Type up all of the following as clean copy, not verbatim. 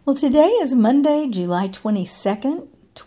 Well, today is Monday, July 22nd,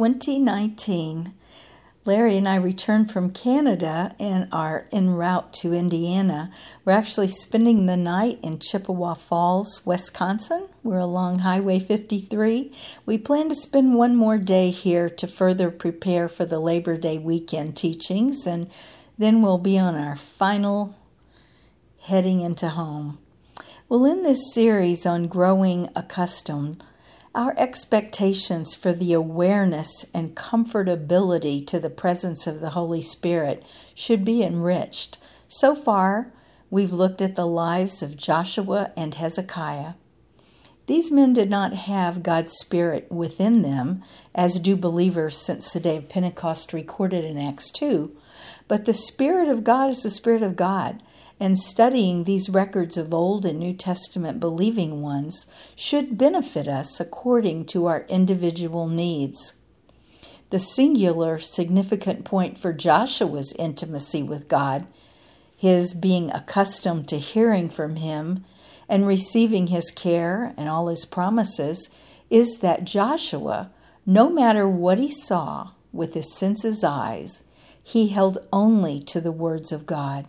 2019. Larry and I returned from Canada and are en route to Indiana. We're actually spending the night in Chippewa Falls, Wisconsin. We're along Highway 53. We plan to spend one more day here to further prepare for the Labor Day weekend teachings, and then we'll be on our final heading into home. Well, in this series on growing accustomed, our expectations for the awareness and comfortability to the presence of the Holy Spirit should be enriched. So far, we've looked at the lives of Joshua and Hezekiah. These men did not have God's Spirit within them, as do believers since the day of Pentecost recorded in Acts 2, but the Spirit of God is the Spirit of God. And studying these records of Old and New Testament believing ones should benefit us according to our individual needs. The singular significant point for Joshua's intimacy with God, his being accustomed to hearing from him and receiving his care and all his promises, is that Joshua, no matter what he saw with his senses' eyes, he held only to the words of God.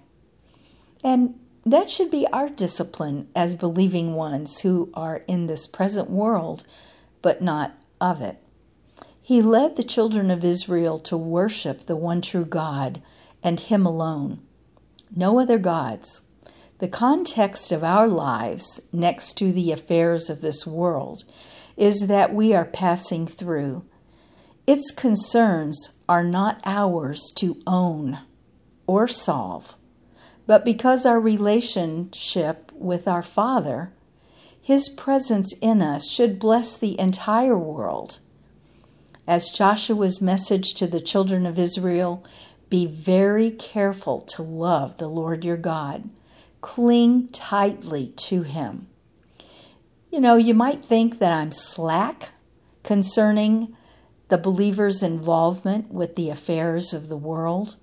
And that should be our discipline as believing ones who are in this present world, but not of it. He led the children of Israel to worship the one true God and Him alone. No other gods. The context of our lives, next to the affairs of this world, is that we are passing through. Its concerns are not ours to own or solve. But because our relationship with our Father, His presence in us should bless the entire world. As Joshua's message to the children of Israel, be very careful to love the Lord your God. Cling tightly to Him. You might think that I'm slack concerning the believer's involvement with the affairs of the world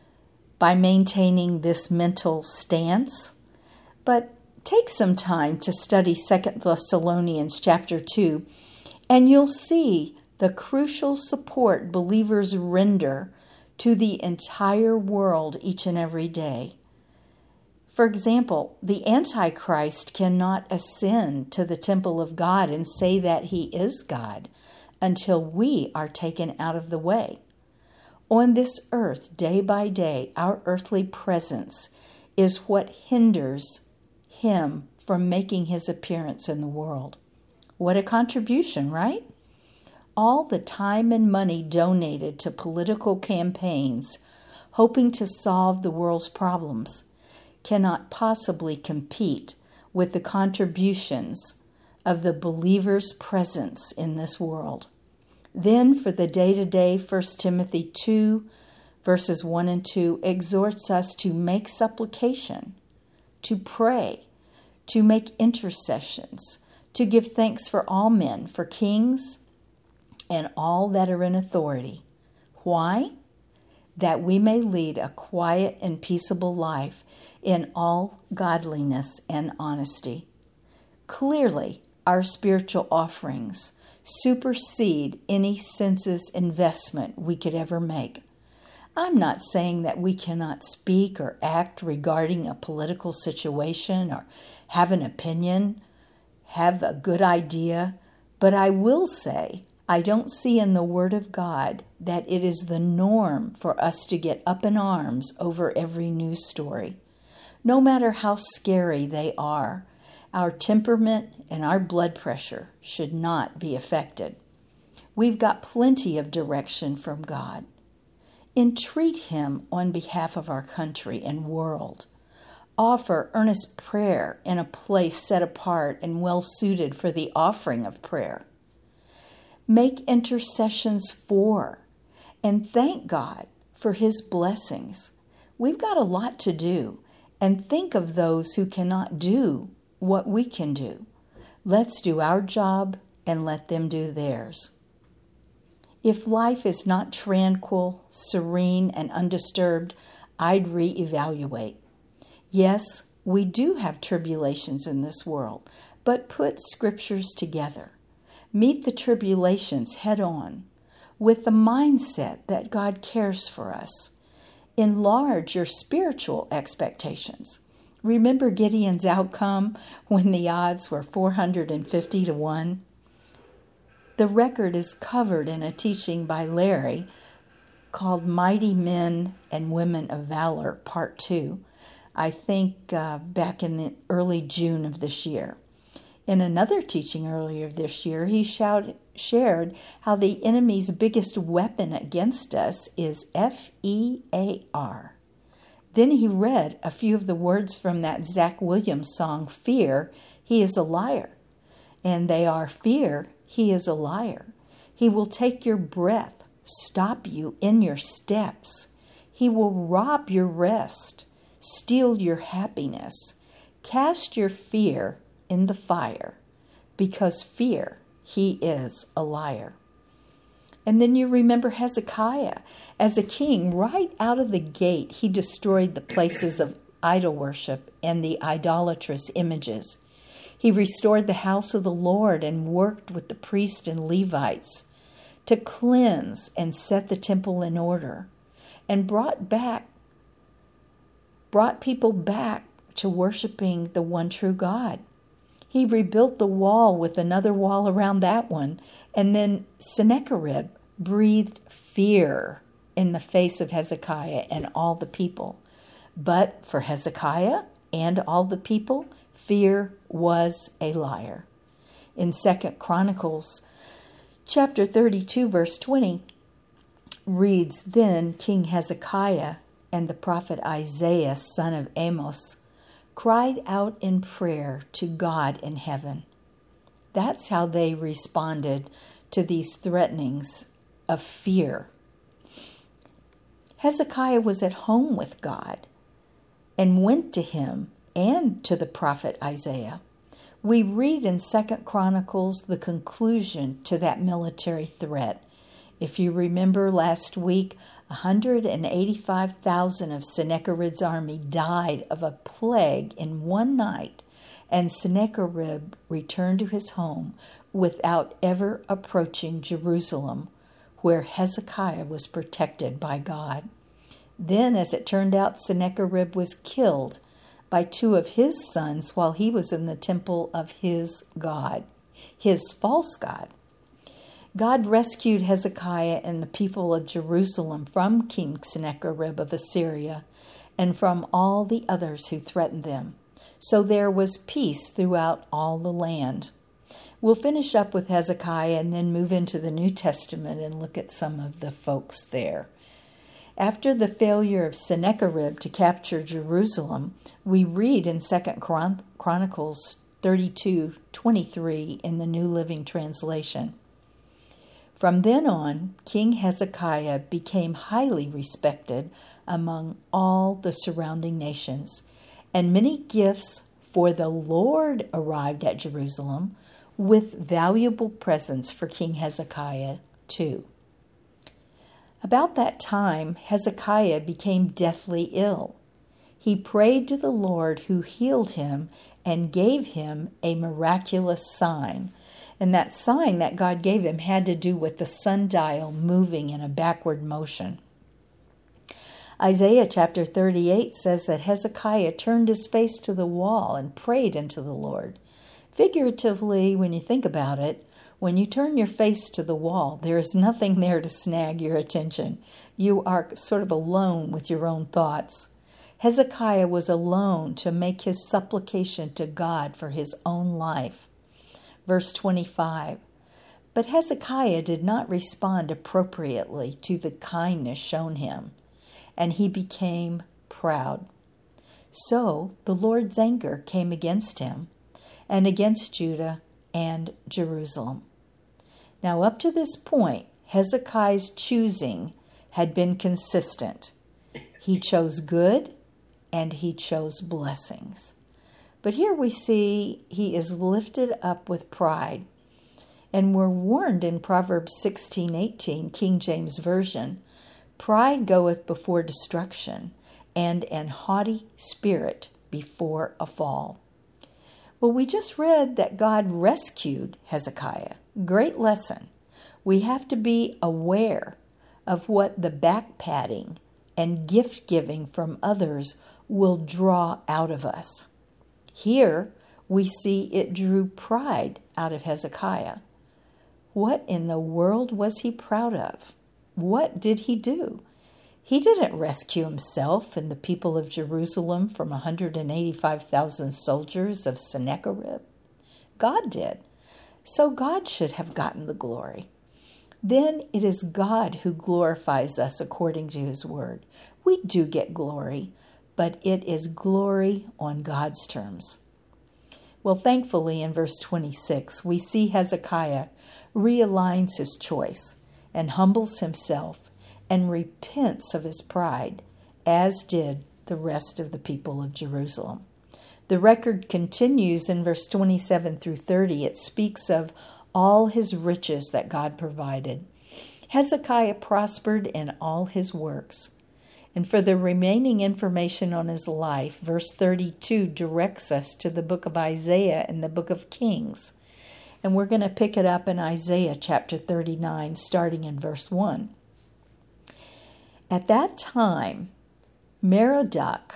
by maintaining this mental stance. But take some time to study 2 Thessalonians chapter 2, and you'll see the crucial support believers render to the entire world each and every day. For example, the Antichrist cannot ascend to the temple of God and say that he is God until we are taken out of the way. On this earth, day by day, our earthly presence is what hinders Him from making His appearance in the world. What a contribution, right? All the time and money donated to political campaigns, hoping to solve the world's problems, cannot possibly compete with the contributions of the believer's presence in this world. Then for the day-to-day, 1 Timothy 2, verses 1 and 2, exhorts us to make supplication, to pray, to make intercessions, to give thanks for all men, for kings, and all that are in authority. Why? That we may lead a quiet and peaceable life in all godliness and honesty. Clearly, our spiritual offerings supersede any senses investment we could ever make. I'm not saying that we cannot speak or act regarding a political situation or have an opinion, have a good idea, but I will say I don't see in the Word of God that it is the norm for us to get up in arms over every news story. No matter how scary they are, our temperament and our blood pressure should not be affected. We've got plenty of direction from God. Entreat Him on behalf of our country and world. Offer earnest prayer in a place set apart and well suited for the offering of prayer. Make intercessions for and thank God for His blessings. We've got a lot to do, and think of those who cannot do what we can do. Let's do our job and let them do theirs. If life is not tranquil, serene, and undisturbed, I'd reevaluate. Yes, we do have tribulations in this world, but put scriptures together. Meet the tribulations head on with the mindset that God cares for us. Enlarge your spiritual expectations. Remember Gideon's outcome when the odds were 450 to 1? The record is covered in a teaching by Larry called Mighty Men and Women of Valor, Part 2, I think back in the early June of this year. In another teaching earlier this year, he shared how the enemy's biggest weapon against us is F-E-A-R. Then he read a few of the words from that Zach Williams song, Fear, He is a Liar. And they are, fear, he is a liar. He will take your breath, stop you in your steps. He will rob your rest, steal your happiness. Cast your fear in the fire, because fear, he is a liar. And then you remember Hezekiah. As a king, right out of the gate, he destroyed the places of idol worship and the idolatrous images. He restored the house of the Lord and worked with the priests and Levites to cleanse and set the temple in order, and brought people back to worshiping the one true God. He rebuilt the wall with another wall around that one, and then Sennacherib breathed fear in the face of Hezekiah and all the people. But for Hezekiah and all the people, fear was a liar. In 2 Chronicles chapter 32, verse 20, reads, Then King Hezekiah and the prophet Isaiah, son of Amos, cried out in prayer to God in heaven. That's how they responded to these threatenings of fear. Hezekiah was at home with God and went to him and to the prophet Isaiah. We read in 2 Chronicles the conclusion to that military threat. If you remember last week, 185,000 of Sennacherib's army died of a plague in one night, and Sennacherib returned to his home without ever approaching Jerusalem, where Hezekiah was protected by God. Then, as it turned out, Sennacherib was killed by two of his sons while he was in the temple of his god, his false god. God rescued Hezekiah and the people of Jerusalem from King Sennacherib of Assyria and from all the others who threatened them. So there was peace throughout all the land. We'll finish up with Hezekiah and then move into the New Testament and look at some of the folks there. After the failure of Sennacherib to capture Jerusalem, we read in 2 Chronicles 32:23 in the New Living Translation. From then on, King Hezekiah became highly respected among all the surrounding nations, and many gifts for the Lord arrived at Jerusalem, with valuable presents for King Hezekiah too. About that time, Hezekiah became deathly ill. He prayed to the Lord, who healed him and gave him a miraculous sign. And that sign that God gave him had to do with the sundial moving in a backward motion. Isaiah chapter 38 says that Hezekiah turned his face to the wall and prayed unto the Lord. Figuratively, when you think about it, when you turn your face to the wall, there is nothing there to snag your attention. You are sort of alone with your own thoughts. Hezekiah was alone to make his supplication to God for his own life. Verse 25, But Hezekiah did not respond appropriately to the kindness shown him, and he became proud. So the Lord's anger came against him and against Judah and Jerusalem. Now up to this point, Hezekiah's choosing had been consistent. He chose good and he chose blessings. But here we see he is lifted up with pride. And we're warned in Proverbs 16:18, King James Version, Pride goeth before destruction, and an haughty spirit before a fall. Well, we just read that God rescued Hezekiah. Great lesson. We have to be aware of what the back-patting and gift-giving from others will draw out of us. Here, we see it drew pride out of Hezekiah. What in the world was he proud of? What did he do? He didn't rescue himself and the people of Jerusalem from 185,000 soldiers of Sennacherib. God did. So God should have gotten the glory. Then it is God who glorifies us according to his word. We do get glory, but it is glory on God's terms. Well, thankfully, in verse 26, we see Hezekiah realigns his choice and humbles himself and repents of his pride, as did the rest of the people of Jerusalem. The record continues in verse 27 through 30. It speaks of all his riches that God provided. Hezekiah prospered in all his works. And for the remaining information on his life, verse 32 directs us to the book of Isaiah and the book of Kings. And we're going to pick it up in Isaiah chapter 39, starting in verse 1. At that time, Merodach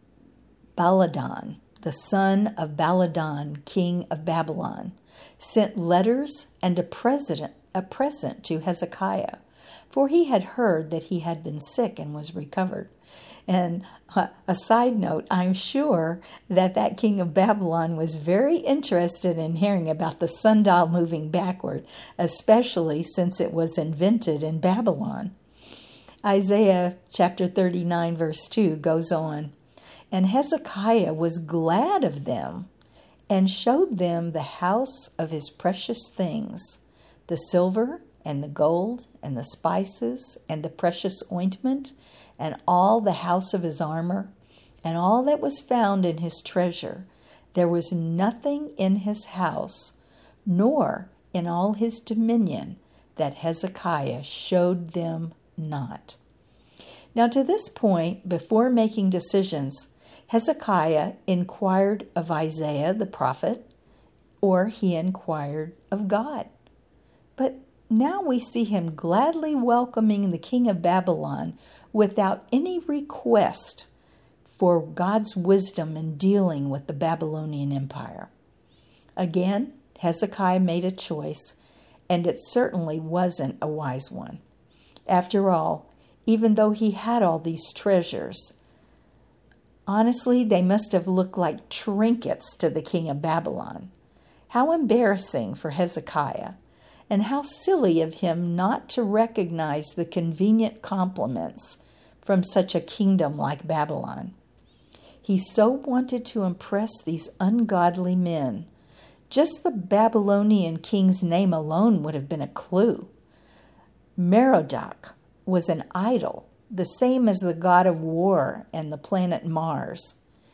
Baladan, the son of Baladan, king of Babylon, sent letters and a present to Hezekiah, for he had heard that he had been sick and was recovered. And a side note, I'm sure that king of Babylon was very interested in hearing about the sundial moving backward, especially since it was invented in Babylon. Isaiah chapter 39 verse 2 goes on, "And Hezekiah was glad of them and showed them the house of his precious things, the silver and the gold and the spices and the precious ointment and all the house of his armor and all that was found in his treasure. There was nothing in his house, nor in all his dominion, that Hezekiah showed them not." Now to this point, before making decisions, Hezekiah inquired of Isaiah the prophet, or he inquired of God. But now we see him gladly welcoming the king of Babylon without any request for God's wisdom in dealing with the Babylonian Empire. Again, Hezekiah made a choice, and it certainly wasn't a wise one. After all, even though he had all these treasures, honestly, they must have looked like trinkets to the king of Babylon. How embarrassing for Hezekiah, and how silly of him not to recognize the convenient compliments from such a kingdom like Babylon. He so wanted to impress these ungodly men. Just the Babylonian king's name alone would have been a clue. Merodach was an idol, the same as the god of war and the planet Mars.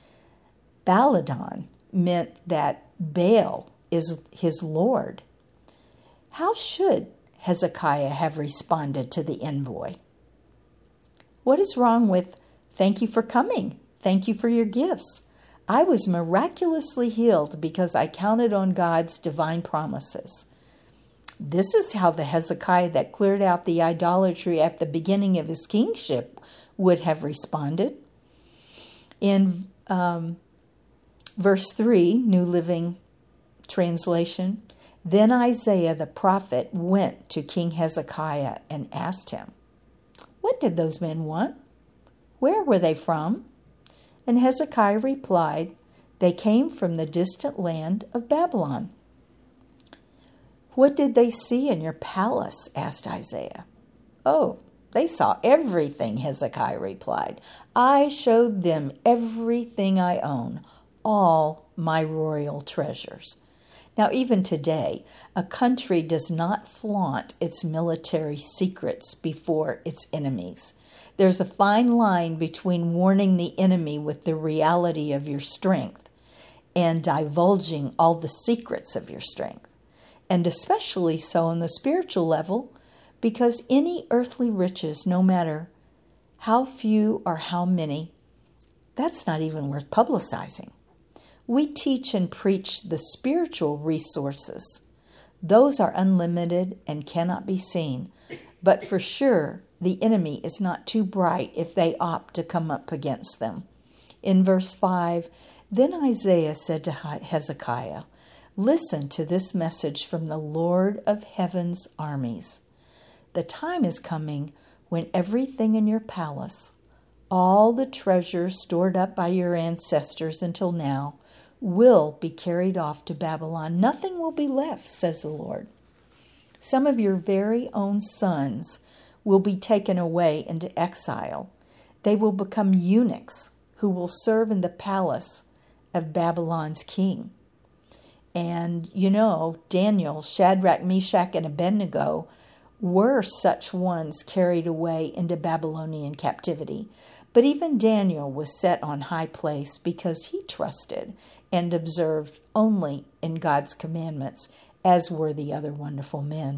Baladan meant that Baal is his lord. How should Hezekiah have responded to the envoy? What is wrong with, "Thank you for coming. Thank you for your gifts. I was miraculously healed because I counted on God's divine promises"? This is how the Hezekiah that cleared out the idolatry at the beginning of his kingship would have responded. In verse 3, New Living Translation, "Then Isaiah the prophet went to King Hezekiah and asked him, 'What did those men want? Where were they from?' And Hezekiah replied, 'They came from the distant land of Babylon.' 'What did they see in your palace?' asked Isaiah. 'Oh, they saw everything,' Hezekiah replied. 'I showed them everything I own, all my royal treasures.'" Now, even today, a country does not flaunt its military secrets before its enemies. There's a fine line between warning the enemy with the reality of your strength and divulging all the secrets of your strength. And especially so on the spiritual level, because any earthly riches, no matter how few or how many, that's not even worth publicizing. We teach and preach the spiritual resources, Those are unlimited and cannot be seen. But for sure, the enemy is not too bright if they opt to come up against them. In verse 5, then Isaiah said to Hezekiah, listen to this message from the Lord of heaven's armies. The time is coming when everything in your palace, all the treasures stored up by your ancestors until now, will be carried off to Babylon. Nothing will be left, says the Lord. Some of your very own sons will be taken away into exile. They will become eunuchs who will serve in the palace of Babylon's king. And you know, Daniel, Shadrach, Meshach, and Abednego were such ones carried away into Babylonian captivity. But even Daniel was set on high place because he trusted and observed only in God's commandments, as were the other wonderful men.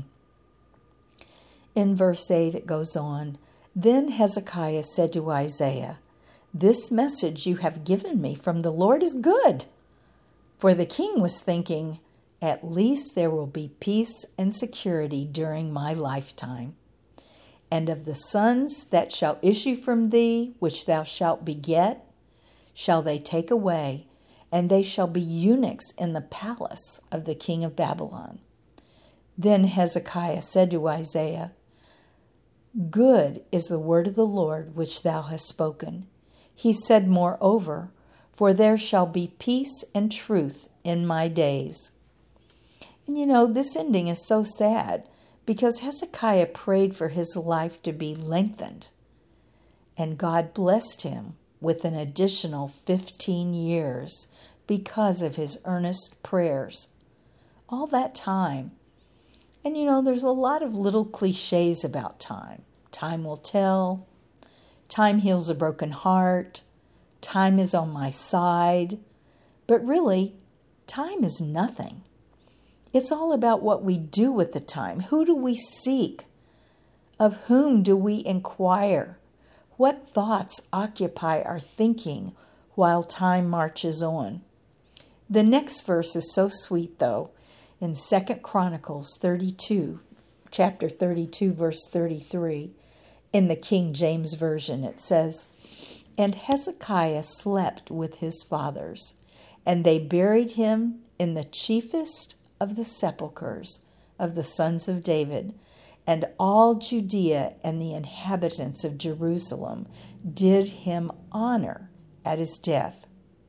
In verse 8 it goes on, then Hezekiah said to Isaiah, this message you have given me from the Lord is good. For the king was thinking, at least there will be peace and security during my lifetime. And of the sons that shall issue from thee, which thou shalt beget, shall they take away, and they shall be eunuchs in the palace of the king of Babylon. Then Hezekiah said to Isaiah, good is the word of the Lord which thou hast spoken. He said, moreover, for there shall be peace and truth in my days. And you know, this ending is so sad because Hezekiah prayed for his life to be lengthened. And God blessed him with an additional 15 years because of his earnest prayers. All that time. And you know, there's a lot of little cliches about time. Time will tell. Time heals a broken heart. Time is on my side. But really, time is nothing. It's all about what we do with the time. Who do we seek? Of whom do we inquire? What thoughts occupy our thinking while time marches on? The next verse is so sweet, though. In 2 Chronicles 32, chapter 32, verse 33, in the King James Version, it says, and Hezekiah slept with his fathers, and they buried him in the chiefest of the sepulchres of the sons of David, and all Judea and the inhabitants of Jerusalem did him honor at his death.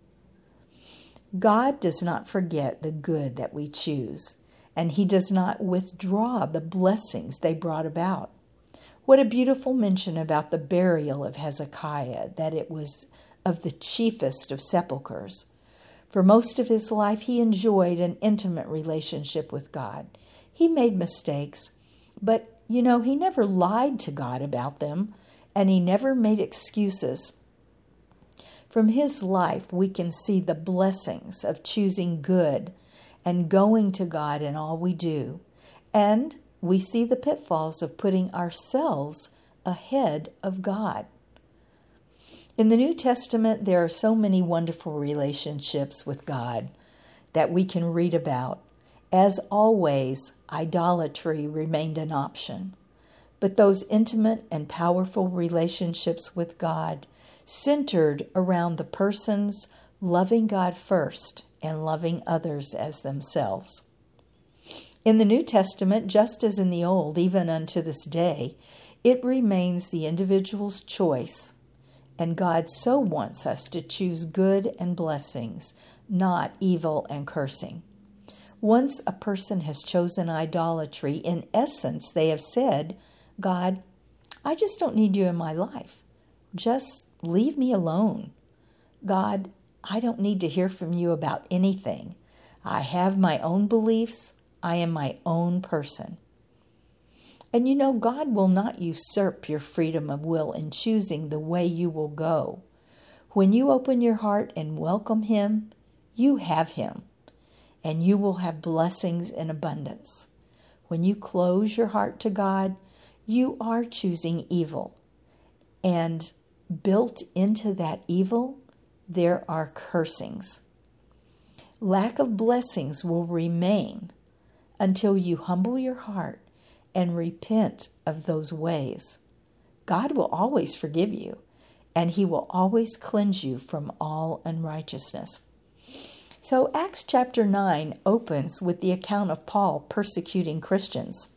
God does not forget the good that we choose, and he does not withdraw the blessings they brought about. What a beautiful mention about the burial of Hezekiah, that it was of the chiefest of sepulchres. For most of his life, he enjoyed an intimate relationship with God. He made mistakes, but, you know, he never lied to God about them, and he never made excuses. From his life, we can see the blessings of choosing good and going to God in all we do. And we see the pitfalls of putting ourselves ahead of God. In the New Testament, there are so many wonderful relationships with God that we can read about. As always, idolatry remained an option. But those intimate and powerful relationships with God centered around the persons loving God first and loving others as themselves. In the New Testament, just as in the Old, even unto this day, it remains the individual's choice. And God so wants us to choose good and blessings, not evil and cursing. Once a person has chosen idolatry, in essence, they have said, God, I just don't need you in my life. Just leave me alone. God, I don't need to hear from you about anything. I have my own beliefs. I am my own person. And you know, God will not usurp your freedom of will in choosing the way you will go. When you open your heart and welcome him, you have him, and you will have blessings in abundance. When you close your heart to God, you are choosing evil. And built into that evil, there are cursings. Lack of blessings will remain until you humble your heart and repent of those ways. God will always forgive you, and he will always cleanse you from all unrighteousness. So Acts chapter 9 opens with the account of Paul persecuting Christians.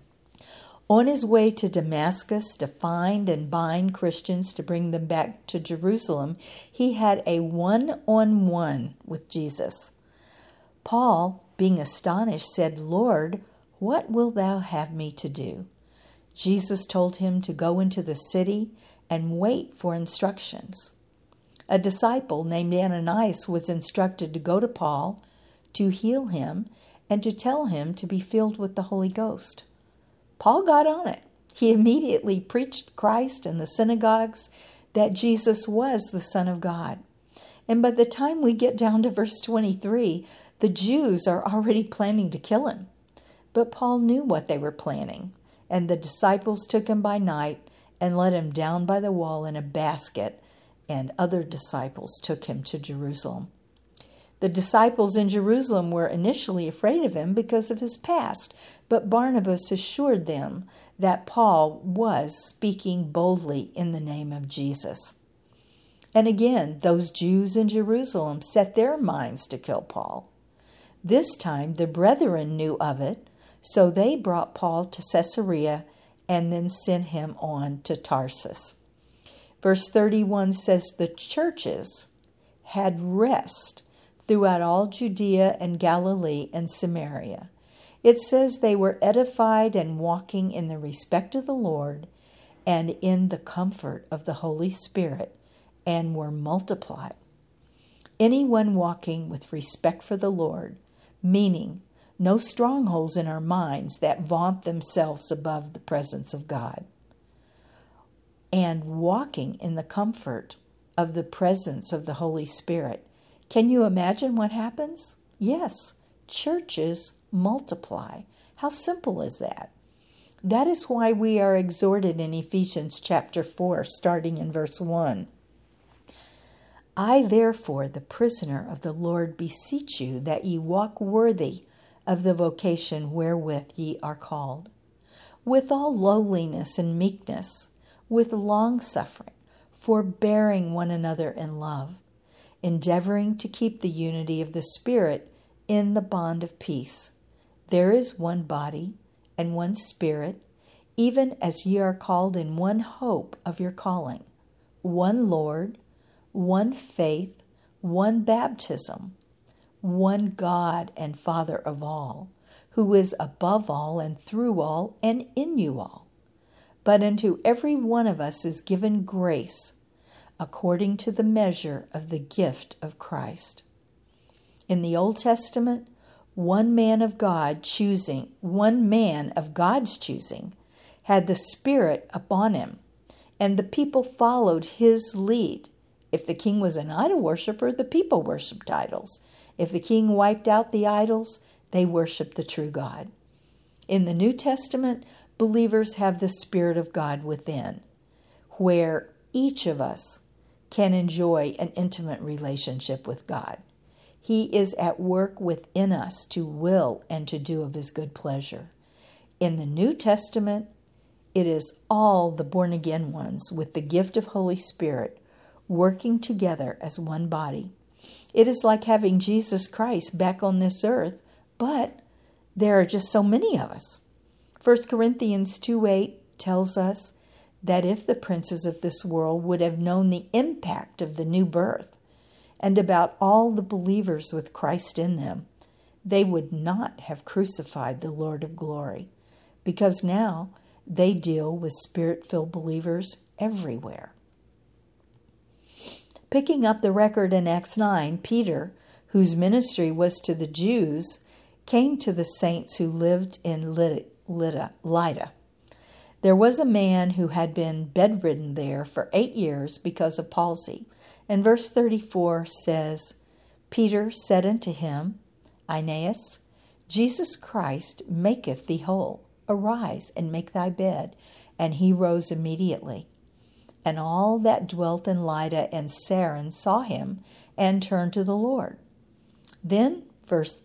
On his way to Damascus to find and bind Christians to bring them back to Jerusalem, he had a one-on-one with Jesus. Paul, being astonished, said, "Lord, what wilt thou have me to do?" Jesus told him to go into the city and wait for instructions. A disciple named Ananias was instructed to go to Paul, to heal him, and to tell him to be filled with the Holy Ghost. Paul got on it. He immediately preached Christ in the synagogues, that Jesus was the Son of God. And by the time we get down to verse 23, the Jews are already planning to kill him. But Paul knew what they were planning, and the disciples took him by night and let him down by the wall in a basket, and other disciples took him to Jerusalem. The disciples in Jerusalem were initially afraid of him because of his past, but Barnabas assured them that Paul was speaking boldly in the name of Jesus. And again, those Jews in Jerusalem set their minds to kill Paul. This time, the brethren knew of it, so they brought Paul to Caesarea and then sent him on to Tarsus. Verse 31 says the churches had rest throughout all Judea and Galilee and Samaria. It says they were edified and walking in the respect of the Lord and in the comfort of the Holy Spirit, and were multiplied. Anyone walking with respect for the Lord, meaning no strongholds in our minds that vaunt themselves above the presence of God, and walking in the comfort of the presence of the Holy Spirit. Can you imagine what happens? Yes, churches multiply. How simple is that? That is why we are exhorted in Ephesians chapter 4, starting in verse 1. I, therefore, the prisoner of the Lord, beseech you that ye walk worthy of the vocation wherewith ye are called, with all lowliness and meekness, with long-suffering, forbearing one another in love, endeavoring to keep the unity of the Spirit in the bond of peace. There is one body and one Spirit, even as ye are called in one hope of your calling, one Lord, one faith, one baptism, one God and Father of all, who is above all and through all and in you all. But unto every one of us is given grace according to the measure of the gift of Christ. In the Old Testament, one man of God's choosing, had the Spirit upon him, and the people followed his lead. If the king was an idol worshiper, the people worshipped idols. If the king wiped out the idols, they worshiped the true God. In the New Testament, believers have the Spirit of God within, where each of us can enjoy an intimate relationship with God. He is at work within us to will and to do of his good pleasure. In the New Testament, it is all the born-again ones with the gift of Holy Spirit working together as one body. It is like having Jesus Christ back on this earth, but there are just so many of us. 1 Corinthians 2:8 tells us that if the princes of this world would have known the impact of the new birth and about all the believers with Christ in them, they would not have crucified the Lord of glory, because now they deal with Spirit-filled believers everywhere. Picking up the record in Acts 9, Peter, whose ministry was to the Jews, came to the saints who lived in Lydda. There was a man who had been bedridden there for 8 years because of palsy. And verse 34 says, Peter said unto him, Aeneas, Jesus Christ maketh thee whole. Arise and make thy bed. And he rose immediately. And all that dwelt in Lydda and Saron saw him and turned to the Lord. Then, verse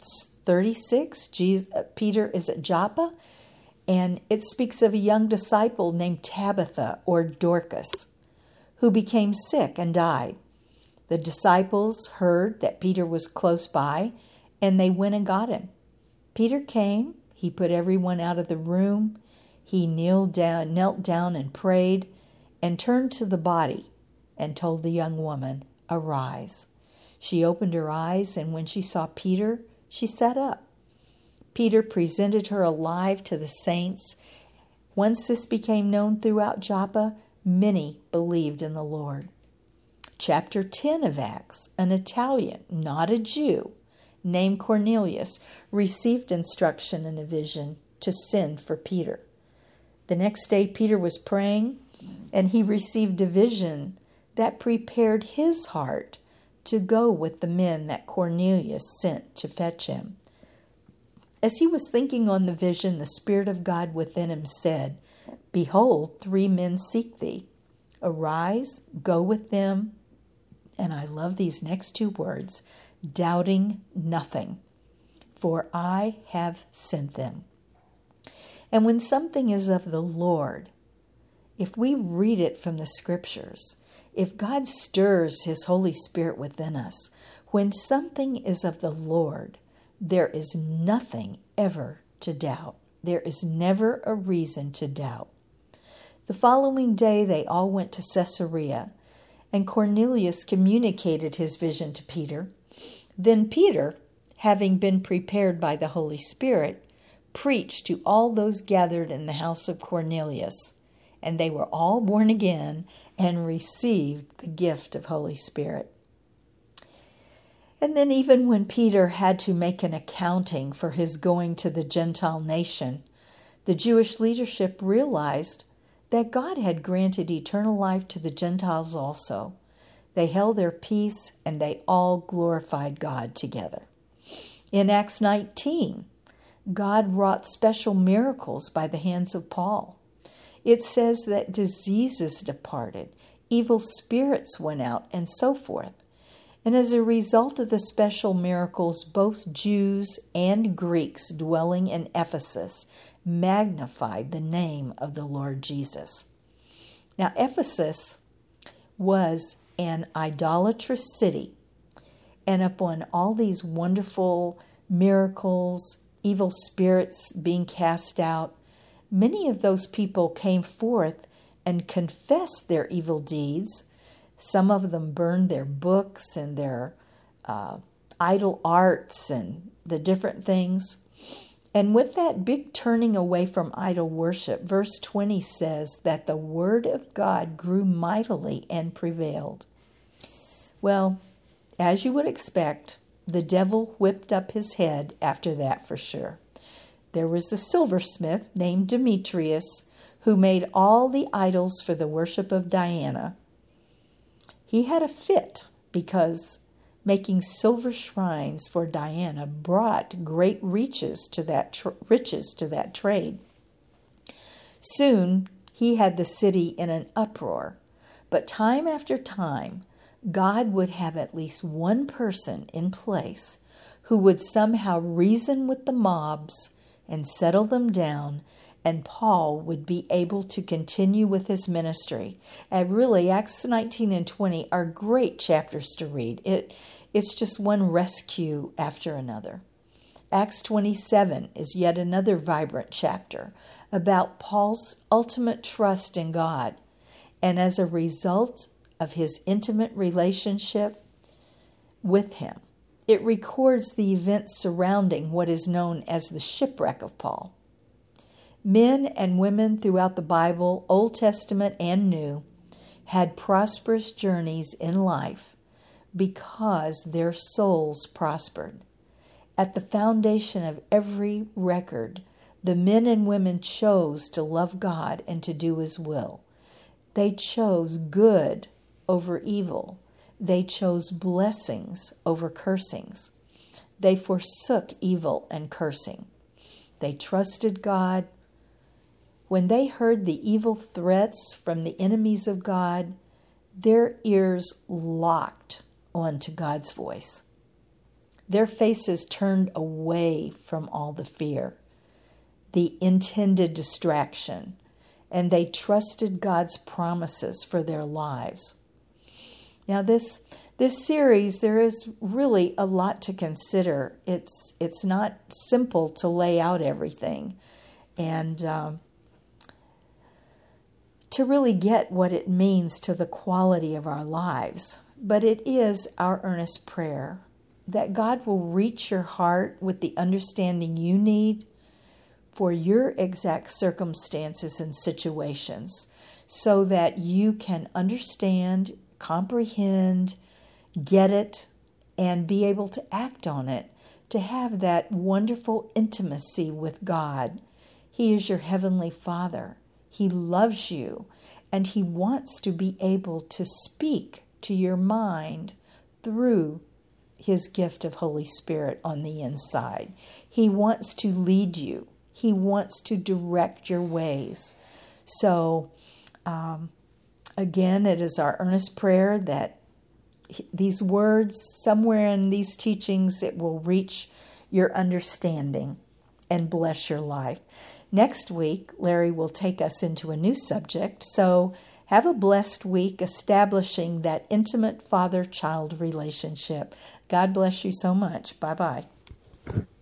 36, Peter is at Joppa, and it speaks of a young disciple named Tabitha or Dorcas, who became sick and died. The disciples heard that Peter was close by, and they went and got him. Peter came, he put everyone out of the room, he knelt down and prayed, and turned to the body and told the young woman, "Arise." She opened her eyes, and when she saw Peter, she sat up. Peter presented her alive to the saints. Once this became known throughout Joppa, many believed in the Lord. Chapter 10 of Acts, an Italian, not a Jew, named Cornelius, received instruction in a vision to send for Peter. The next day, Peter was praying, and he received a vision that prepared his heart to go with the men that Cornelius sent to fetch him. As he was thinking on the vision, the Spirit of God within him said, "Behold, 3 men seek thee. Arise, go with them," and I love these next 2 words, "doubting nothing, for I have sent them." And when something is of the Lord, if we read it from the Scriptures, if God stirs His Holy Spirit within us, when something is of the Lord, there is nothing ever to doubt. There is never a reason to doubt. The following day, they all went to Caesarea, and Cornelius communicated his vision to Peter. Then Peter, having been prepared by the Holy Spirit, preached to all those gathered in the house of Cornelius, and they were all born again and received the gift of Holy Spirit. And then even when Peter had to make an accounting for his going to the Gentile nation, the Jewish leadership realized that God had granted eternal life to the Gentiles also. They held their peace, and they all glorified God together. In Acts 19, God wrought special miracles by the hands of Paul. It says that diseases departed, evil spirits went out, and so forth. And as a result of the special miracles, both Jews and Greeks dwelling in Ephesus magnified the name of the Lord Jesus. Now, Ephesus was an idolatrous city, and upon all these wonderful miracles, evil spirits being cast out, many of those people came forth and confessed their evil deeds. Some of them burned their books and their idol arts and the different things. And with that big turning away from idol worship, verse 20 says that the word of God grew mightily and prevailed. Well, as you would expect, the devil whipped up his head after that for sure. There was a silversmith named Demetrius who made all the idols for the worship of Diana. He had a fit because making silver shrines for Diana brought great riches to that trade. Soon he had the city in an uproar, but time after time, God would have at least one person in place who would somehow reason with the mobs and settle them down, and Paul would be able to continue with his ministry. And really, Acts 19 and 20 are great chapters to read. It's just one rescue after another. Acts 27 is yet another vibrant chapter about Paul's ultimate trust in God, and as a result of his intimate relationship with him. It records the events surrounding what is known as the shipwreck of Paul. Men and women throughout the Bible, Old Testament and New, had prosperous journeys in life because their souls prospered. At the foundation of every record, the men and women chose to love God and to do His will. They chose good over evil. They chose blessings over cursings. They forsook evil and cursing. They trusted God. When they heard the evil threats from the enemies of God, their ears locked onto God's voice. their faces turned away from all the fear, the intended distraction, and they trusted God's promises for their lives. Now, this series, there is really a lot to consider. It's not simple to lay out everything, and to really get what it means to the quality of our lives. But it is our earnest prayer that God will reach your heart with the understanding you need for your exact circumstances and situations, so that you can understand, comprehend, get it, and be able to act on it, to have that wonderful intimacy with God. He is your Heavenly Father. He loves you, and He wants to be able to speak to your mind through His gift of Holy Spirit on the inside. He wants to lead you. He wants to direct your ways. So, again, it is our earnest prayer that these words, somewhere in these teachings, it will reach your understanding and bless your life. Next week, Larry will take us into a new subject. So have a blessed week establishing that intimate father-child relationship. God bless you so much. Bye-bye.